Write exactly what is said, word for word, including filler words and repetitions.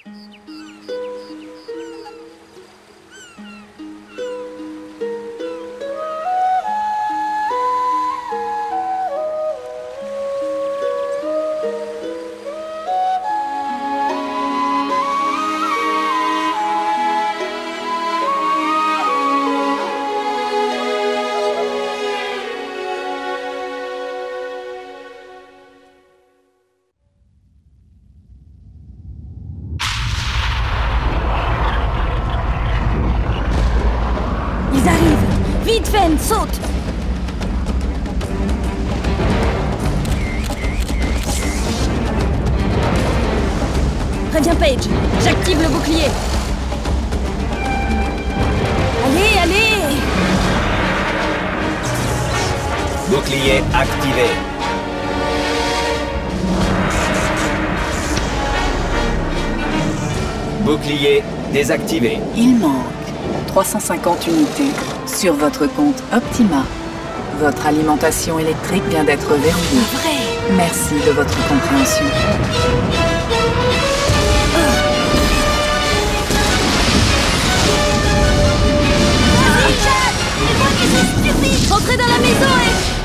Ils arrivent! Vite, Fen, saute! Préviens Paige, j'active le bouclier. Allez, allez! Bouclier activé. Bouclier désactivé. Il manque trois cent cinquante unités sur votre compte Optima. Votre alimentation électrique vient d'être verrouillée. Vrai! Merci de votre compréhension. Entrez dans la maison et...